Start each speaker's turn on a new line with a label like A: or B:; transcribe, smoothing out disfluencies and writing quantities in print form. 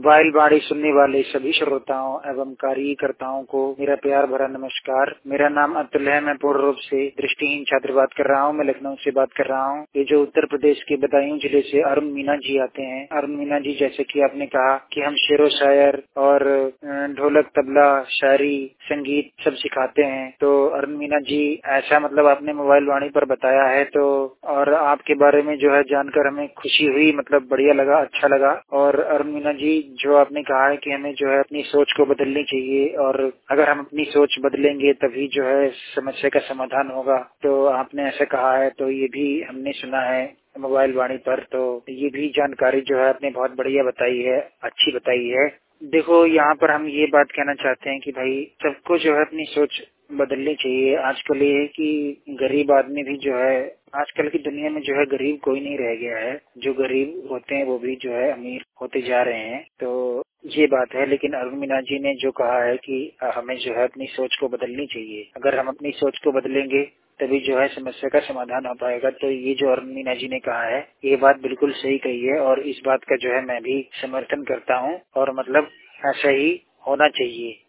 A: Mobile वाणी सुनने वाले सभी श्रोताओं एवं कार्यकर्ताओं को मेरा प्यार भरा नमस्कार। मेरा नाम अतुल है। मैं पूर्ण रूप से दृष्टिहीन छात्र बात कर रहा हूँ। मैं लखनऊ से बात कर रहा हूँ। ये जो उत्तर प्रदेश के बदायूं जिले से अरुण मीना जी आते हैं। अरुण मीना जी, जैसे कि आपने कहा कि हम शेरो शायर और ढोलक तबला शायरी संगीत सब सिखाते हैं, तो अरुण मीना जी ऐसा मतलब आपने मोबाइल वाणी पर बताया है, तो और आपके बारे में जो है जानकर हमें खुशी हुई, मतलब बढ़िया लगा, अच्छा लगा। और अरुण मीना जी, जो आपने कहा है कि हमें जो है अपनी सोच को बदलनी चाहिए और अगर हम अपनी सोच बदलेंगे तभी जो है समस्या का समाधान होगा, तो आपने ऐसा कहा है, तो ये भी हमने सुना है मोबाइल वाणी पर। तो ये भी जानकारी जो है आपने बहुत बढ़िया बताई है, अच्छी बताई है। देखो, यहाँ पर हम ये बात कहना चाहते हैं कि भाई सबको जो है अपनी सोच बदलनी चाहिए। आजकल ये है कि गरीब आदमी भी जो है, आजकल की दुनिया में जो है गरीब कोई नहीं रह गया है। जो गरीब होते हैं वो भी जो है अमीर होते जा रहे हैं, तो ये बात है। लेकिन अरुण मीना जी ने जो कहा है कि हमें जो है अपनी सोच को बदलनी चाहिए। अगर हम अपनी सोच को बदलेंगे तभी जो है समस्या का समाधान हो पाएगा। तो ये जो अरुण मीना जी ने कहा है, ये बात बिल्कुल सही कही है और इस बात का जो है मैं भी समर्थन करता हूँ और मतलब ऐसा ही होना चाहिए।